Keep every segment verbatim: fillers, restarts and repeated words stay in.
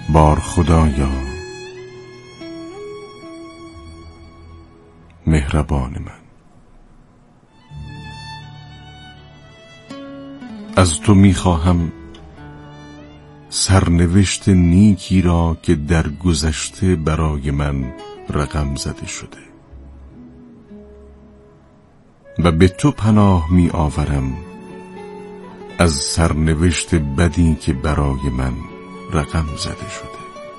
بار خدایا مهربان من، از تو میخواهم سرنوشت نیکی را که در گذشته برای من رقم زده شده و به تو پناه می آورم از سرنوشت بدی که برای من رقم زده شده.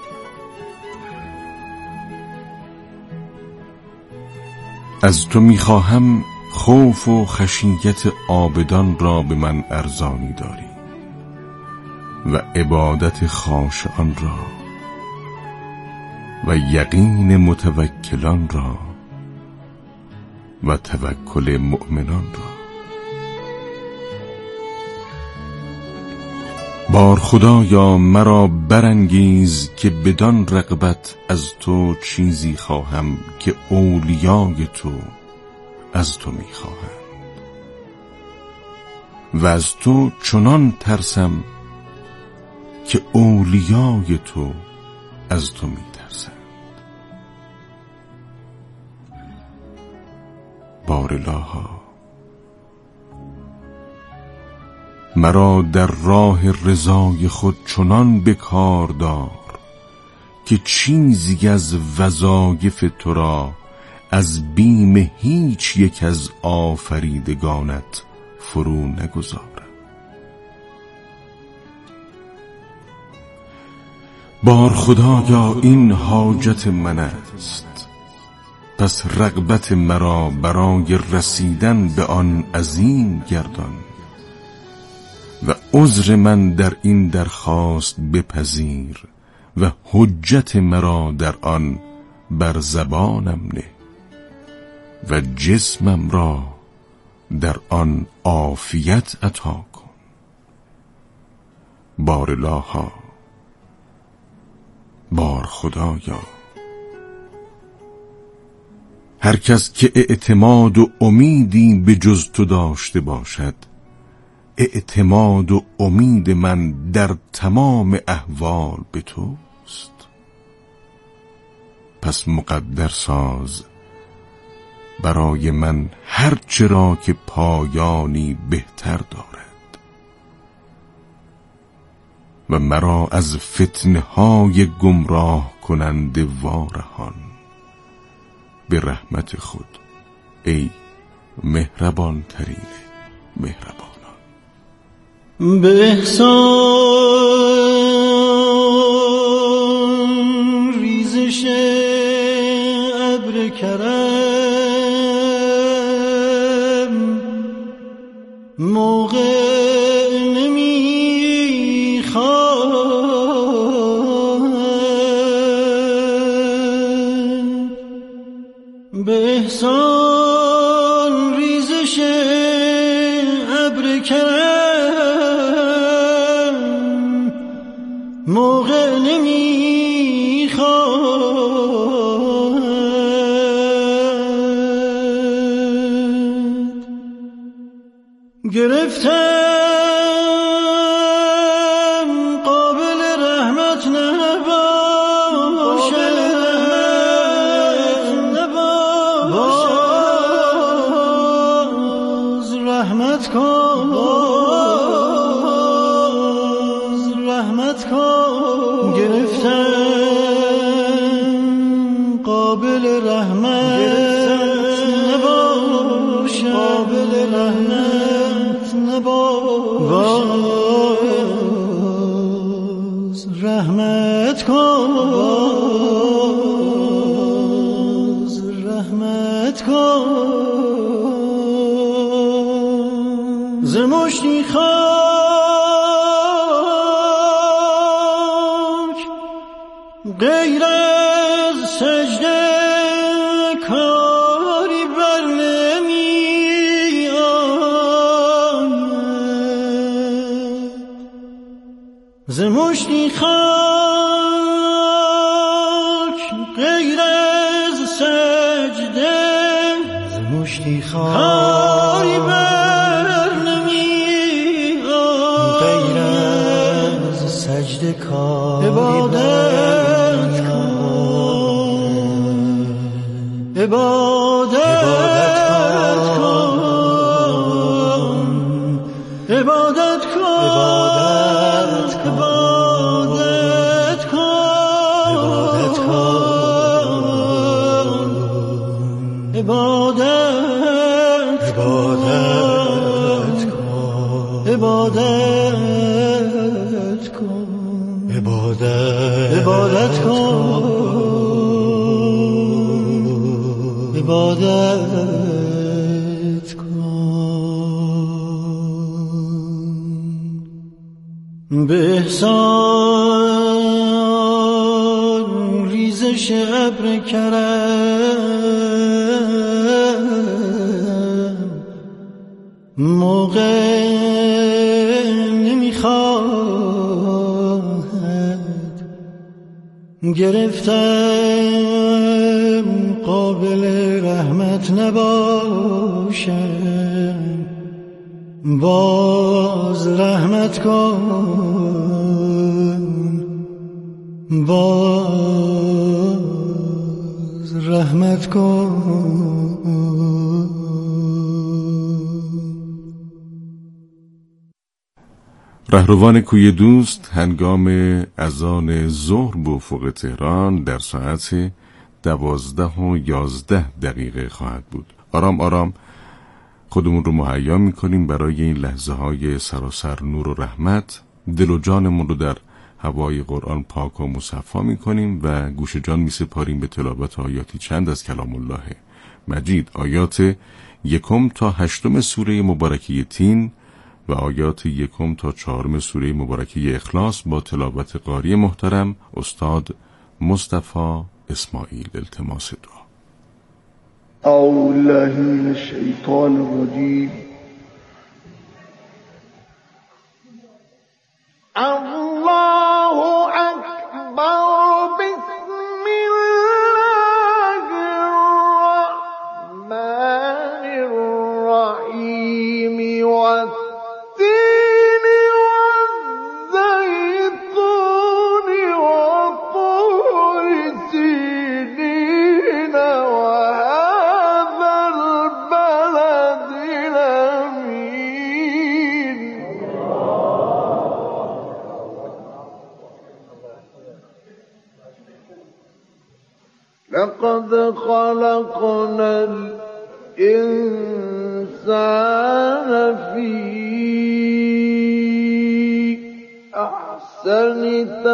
از تو میخواهم خوف و خشیت عابدان را به من ارزانی داری و عبادت خاشعان را و یقین متوکلان را و توکل مؤمنان را. بار خدایا مرا برانگیز که بدان رغبت از تو چیزی خواهم که اولیای تو از تو میخواهند و از تو چنان ترسم که اولیای تو از تو میترسند. بارالها مرا در راه رضای خود چنان بکار دار که چیزی از وظایف تو را از بیم هیچ یک از آفریدگانت فرو نگذارم. بار خدایا این حاجت من است، پس رغبت مرا برای رسیدن به آن عظیم گردان و عذر من در این درخواست بپذیر و حجت مرا در آن بر زبانم نه و جسمم را در آن عافیت عطا کن. بارالها بار خدایا هر کس که اعتماد و امیدی به جز تو داشته باشد، اعتماد و امید من در تمام احوال به توست. پس مقدر ساز برای من هر چرا که پایانی بهتر دارد و مرا از فتنه های گمراه کننده وارهان به رحمت خود ای مهربان ترین مهربانان. به احسان ریزش ابر کرم موقع نمیخواهد، به احسان ریزش ابر کرم موقع نمیخواهد. گرفتم قابل رحمت نباشد، باز رحمت کن، باز رحمت کن. گرفتم قابل رحمت نباشد، قابل رحمت نباشد، باز رحمت کن، باز رحمت کن. ز مشتی خاک غیر از سجده کاری بر نمی آید. ز مشتی خاک غیر از سجده، ز مشتی خاک کاری بر نمی آید. غیر از سجده سجده کاری عبادت کن عبادت کن عبادت کن عبادت کن عبادت کن عبادت کن عبادت کن عبادت عبادت کن عبادت کن به احسان ریزش ابر کرم موقع نمیخواهد گرفتم قابل رحمت نباشم باز رحمت کن باز رحمت کن. رهروان کوی دوست هنگام اذان ظهر به افق تهران در ساعت دوازده و یازده دقیقه خواهد بود. آرام آرام خودمون رو مهیا میکنیم برای این لحظه های سراسر نور و رحمت. دل و جانمون رو در هوای قرآن پاک و مصفا میکنیم و گوش جان میسپاریم به تلاوت آیاتی چند از کلام الله مجید، آیات یکم تا هشتم سوره مبارکه تین و آیات یکم تا چهارم سوره مبارکه اخلاص با تلاوت قاری محترم استاد مصطفی اسماعیل. التماس دعا. اعوذ بالله من الشیطان الرجیم. الله اکبر. بسم الله الرحمن الرحیم. والتین والزیتون وطور سینین وهذا البلد الامین. لقد خلقنا الإنسان في أحسن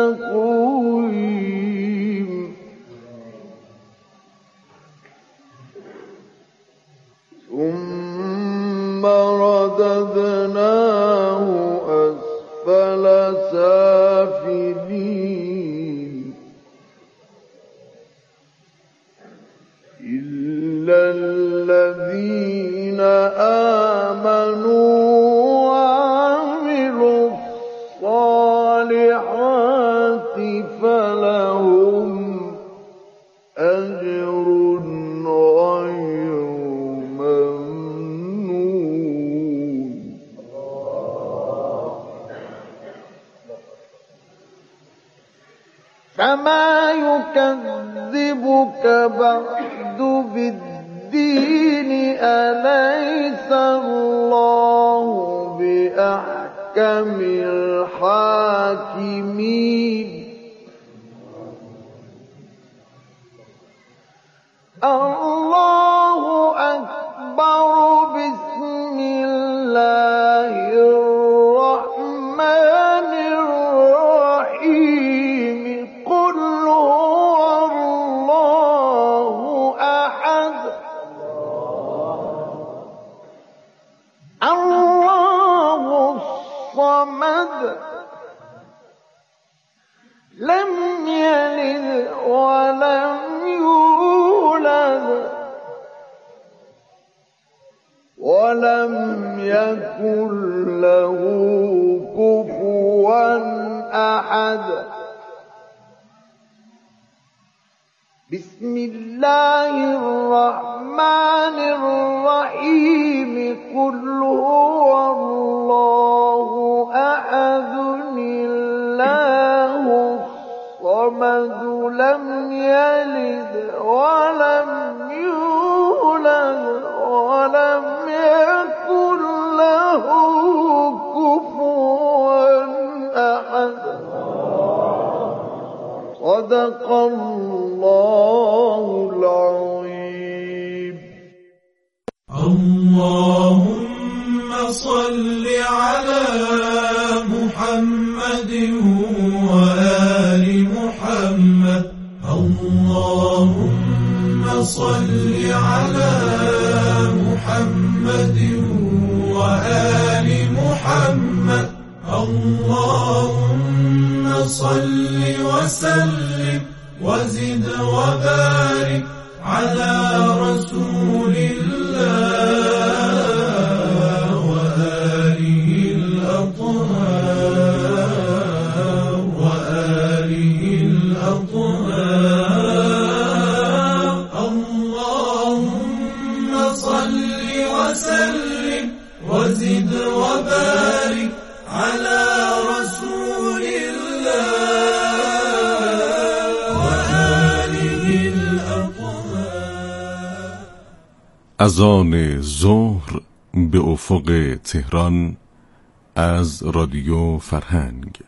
تقويم. ثم رددناه أسفل سافلين إلا الذين آمنوا وعملوا الصالحات فلهم أجر غير ممنون. فما يكذبك بعد بالدين أليس الله بأحكم الحاكمين. الله أكبر. بسم الله الرحمن الرحيم. قل هو الله أحد الله الصمد لم يلد ولم يولد ولم يكن له كفوا أحد. بسم الله الرحمن الرحيم. قل هو الله أحد الله صدق الله العظيم. اللهم صل على محمد وآل محمد. اللهم صل على محمد وآل محمد. اللهم صل وسلم وزد وبارك على رسول الله وآله الأطهار وآله الأطهار. اللهم صل وسلم وزد وبارك على رسول الله وآله الأطهار. اذان ظهر به افق تهران از رادیو فرهنگ.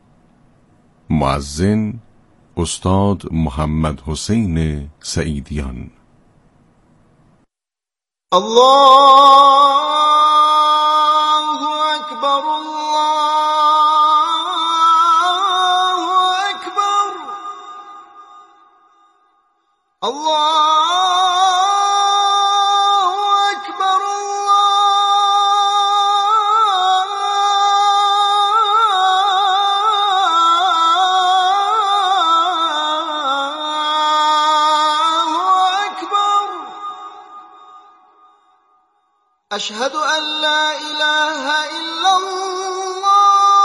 مؤذن استاد محمد حسین سعیدیان. الله أكبر الله أكبر الله أكبر الله أكبر. أشهد أن لا إله إلا الله.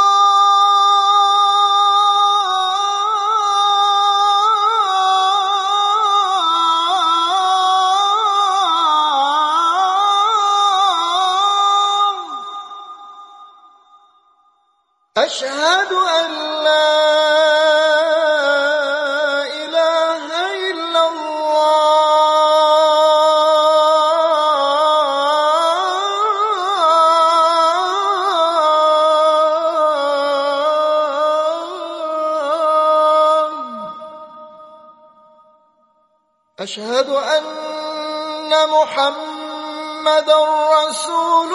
أشهد أن لا إله إلا الله. أشهد أن محمدًا رسول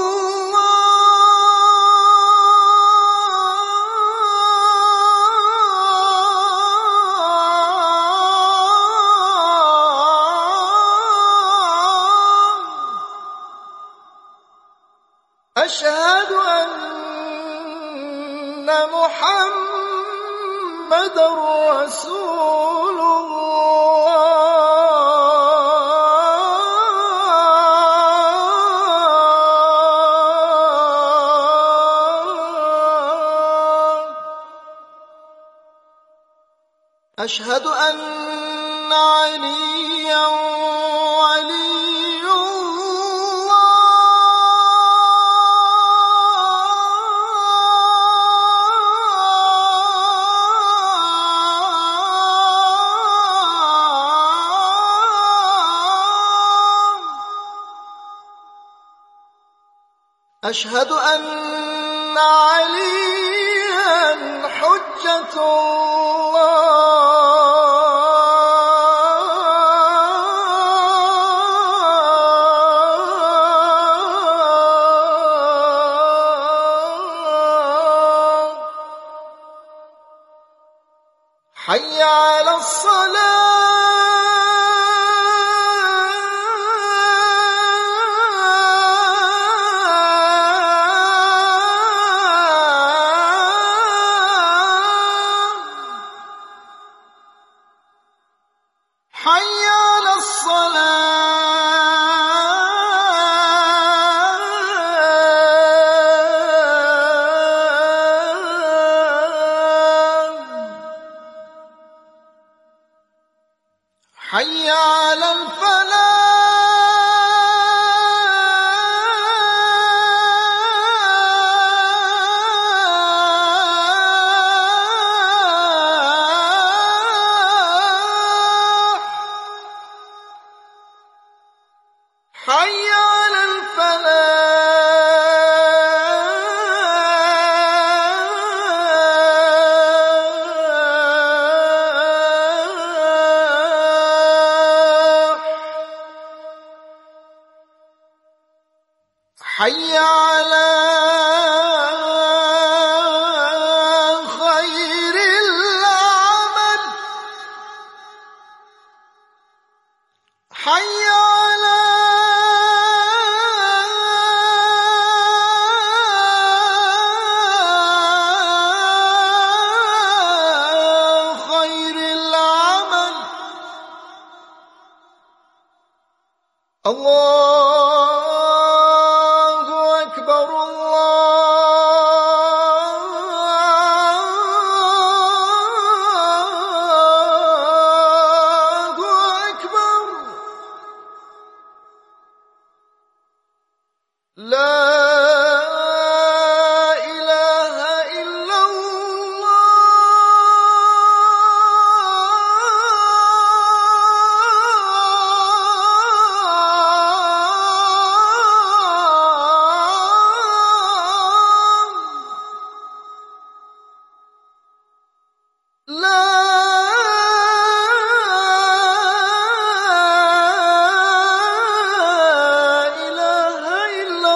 أشهد أن محمدًا رسول الله. أشهد أن عليًّا ولي أشهد أن عليًّا حجة الله. حي على حي على الصلاة. حي على الفلاح. حي على الفلاح. حي على خير العمل حي على خير العمل الله أكبر الله أكبر لا إله إلا الله لا إله إلا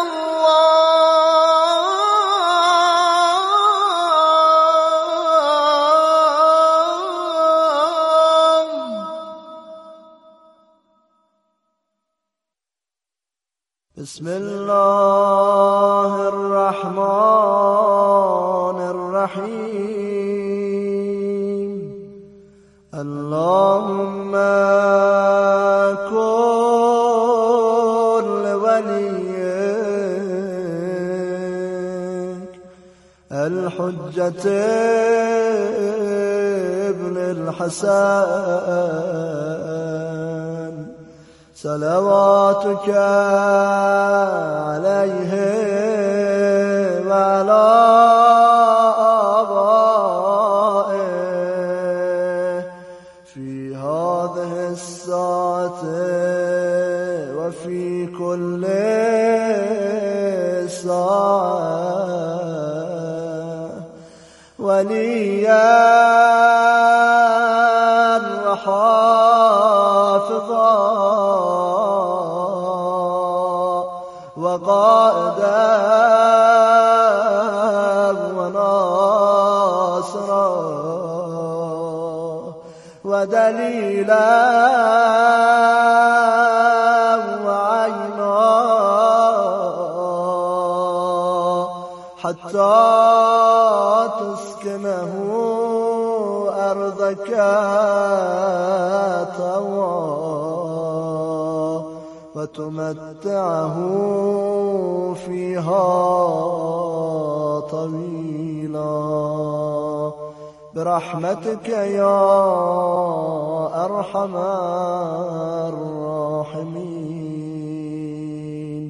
الله بسم الله الرحمن الرحيم اللهم كن لوليك الحجة ابن الحسن صلواتك عليه وعلى آبائه في هذه الساعة وفي كل ساعة وليا وحافظا وقائدا وناصرا ودليلا وعينا حتى تسكنه أرضك طوعا وتمتعه فيها طويلا برحمتك يا أرحم الراحمين.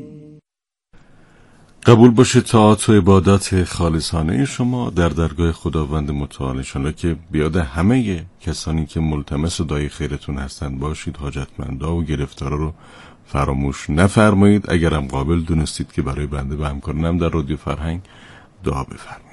قبول باشه طاعت و عبادت خالصانه شما در درگاه خداوند متعال انشالله که بیاد همه کسانی که ملتمس و دای خیرتون هستند باشید. حاجتمندا و گرفتارا رو فراموش نفرمایید. اگرم قابل دونستید که برای بنده و همکارانم در رادیو فرهنگ دعا بفرمایید.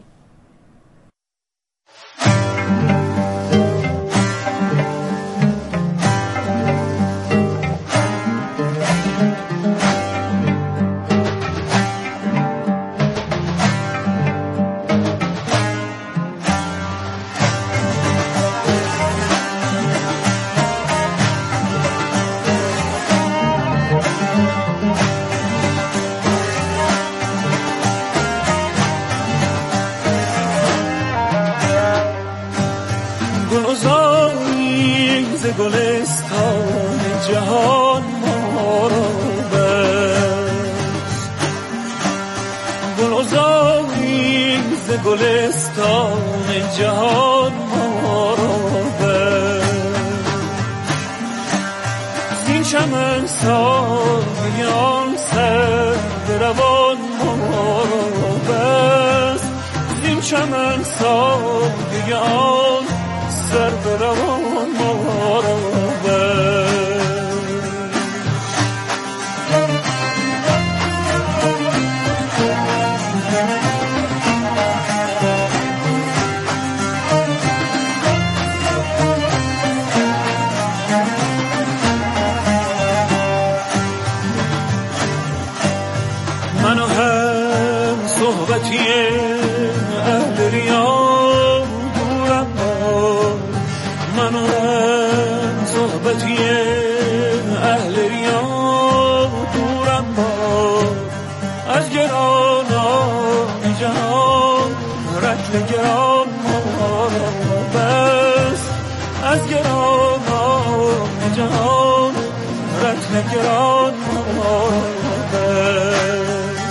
گلستان جهان ما را بست گلزاری ز گلستان جهان ما را بست زین چمن سایان سر روان ما را بست زین چمن سایان سر روان ما را صحبتی اهل ریا دورم باد، من از صحبتی اهل ریا دورم باد، از گرانان جهان رطل گران ما را بس، از گرانان جهان رطل گران ما را بس.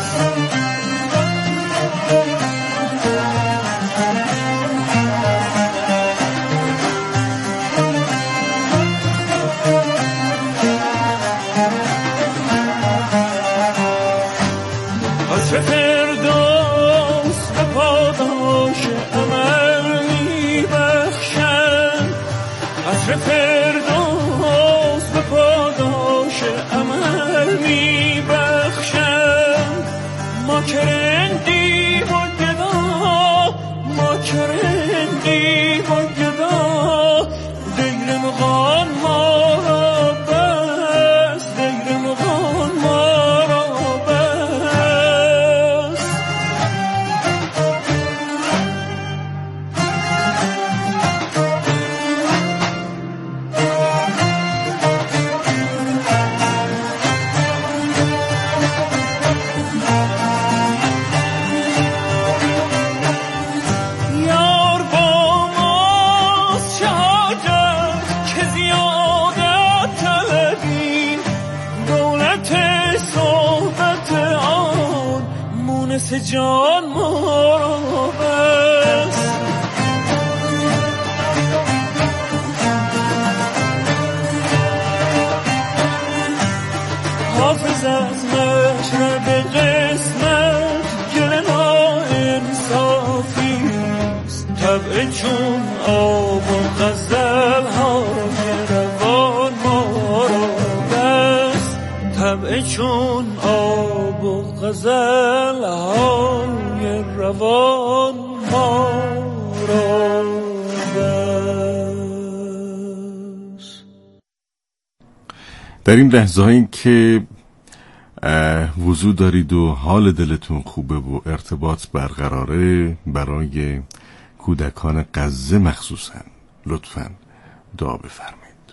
عصر فردوس به پاداش عمل می بخشند، عصر فردوس به پاداش عمل می بخشند، ما کرندی و گدا، ما کرندی و گدا، دیر مغان ما را بس، دیر مغان ما را بس. یار با ماست چه حاجت که زیادت طلبیم، دولت صحبت آن مونس جان ما را بس. حافظ از مشرب قسمت گل ناانصافیست، طبع چون آب و غزل های روان ما را بس، طبع چون آب و غزل های روان ما را بس. در این لحظه‌ای که وضو دارید و حال دلتون خوبه و ارتباط برقراره، برای کودکان غزه مخصوصاً لطفاً دعا بفرمایید.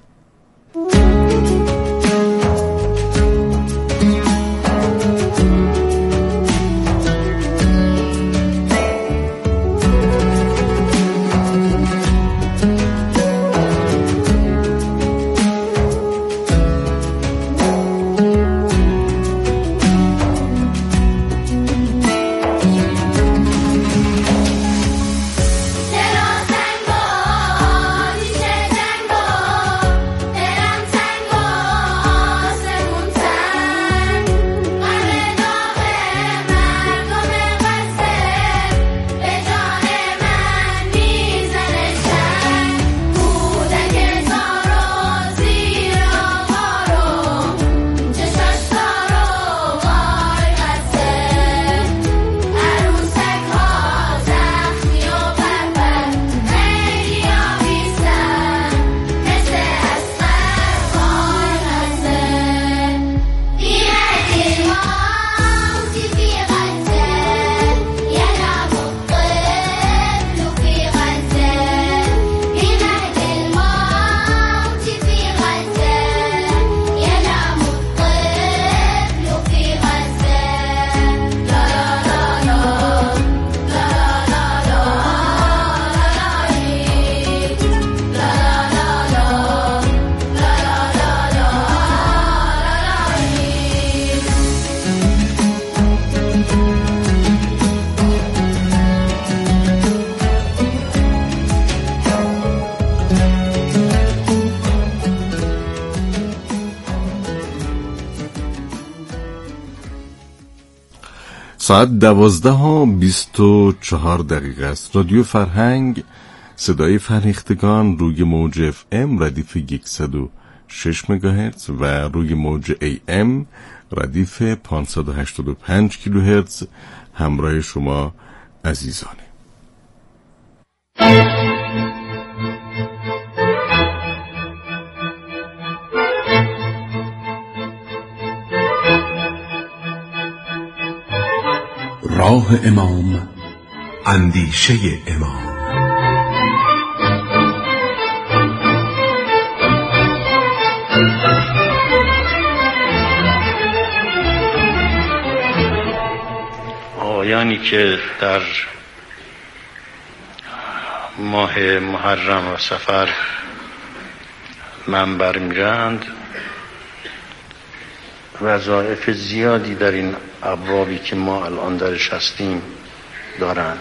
ساعت دوازده ها بیست و چهار دقیقه است. رادیو فرهنگ، صدای فرهیختگان، روی موج اف ام ردیف صد و شش مگاهرتز و روی موج ای ام ردیف پانصد و هشتاد و پنج کیلوهرتز همراه شما عزیزانه. راه امام، اندیشه امام. آقایانی که در ماه محرم و صفر منبر میرند وظایف زیادی در این ابوابی که ما الان درش هستیم دارند.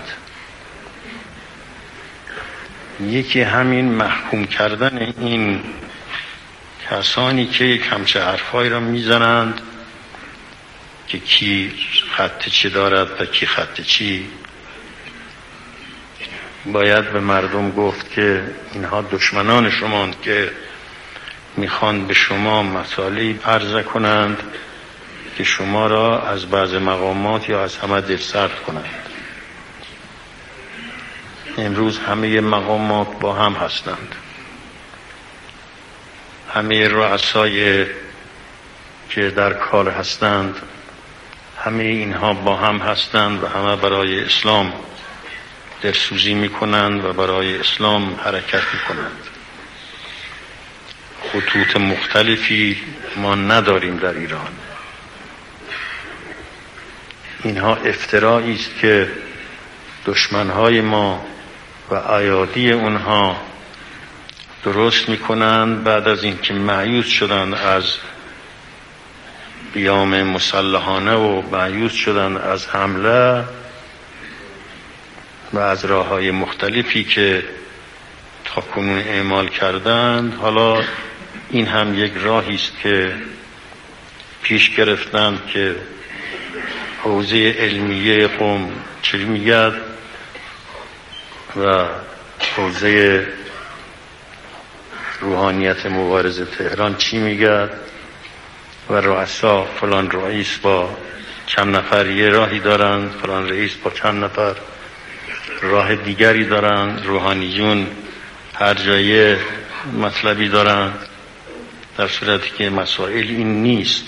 یکی همین محکوم کردن این کسانی که یک همچه حرفایی را میزنند که کی خط چی دارد و کی خط چی. باید به مردم گفت که اینها دشمنان شماند که میخوان به شما مسائلی عرضه کنند که شما را از بعض مقامات یا از همه دلسرد کنند. امروز همه مقامات با هم هستند، همه رؤسای که در کار هستند، همه اینها با هم هستند و همه برای اسلام دلسوزی میکنند و برای اسلام حرکت میکنند. خطوط مختلفی ما نداریم در ایران. اینها افترائی است که دشمنهای ما و ایادی اونها درست میکنند بعد از اینکه مایوس شدند از قیام مسلحانه و مایوس شدند از حمله و از راه‌های مختلفی که تا کنون اعمال کردند. حالا این هم یک راهی است که پیش گرفتند که حوزه علمیه قوم چی میگد و حوزه روحانیت مبارزه تهران چی میگد و رؤسا فلان رئیس با چند نفر یه راهی دارند، فلان رئیس با چند نفر راه دیگری دارند، روحانیون هر جای مطلبی دارند، در صورتی که مسائل این نیست.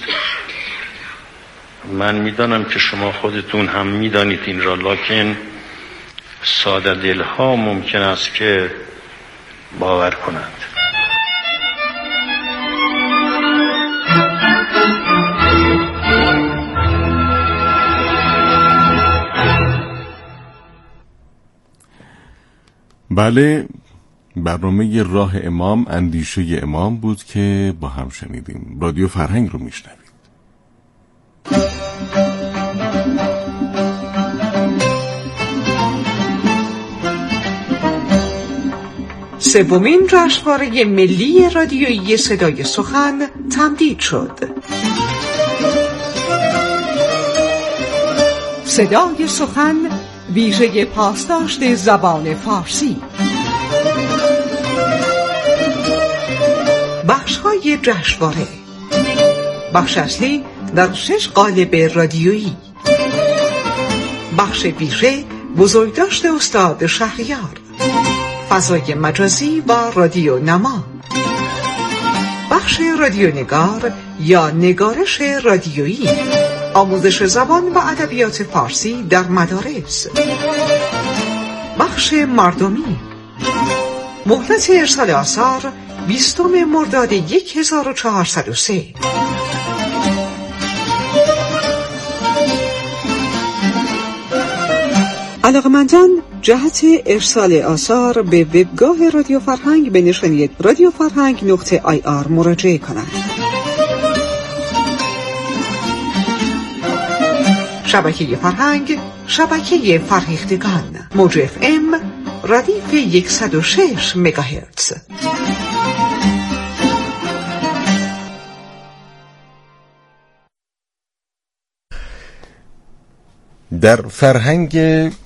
من میدانم که شما خودتون هم میدانید این را، لکن ساده دلها ممکن است که باور کنند. بله، برنامه راه امام اندیشه امام بود که با هم شنیدیم. رادیو فرهنگ رو میشنوید. سومین جشنواره ملی رادیویی صدای سخن تمدید شد. صدای سخن ویژه پاسداشت زبان فارسی. بخش‌های جشنواره: بخش اصلی در شش قالب رادیویی، بخش ویژه بزرگداشت استاد شهریار، فضای مجازی و رادیو نما، بخش رادیو نگار یا نگارش رادیویی، آموزش زبان و ادبیات فارسی در مدارس، بخش مردمی، مهلت ارسال آثار بیستم مرداد هزار و چهارصد و سه. علاقمندان جهت ارسال آثار به وبگاه رادیو فرهنگ به نشانی رادیو فرهنگ نقطه آی آر مراجعه کنند. شبکه فرهنگ، شبکه فرهیختگان، موج اف ام ردیف صد و شش مگاهرتز. در فرهنگ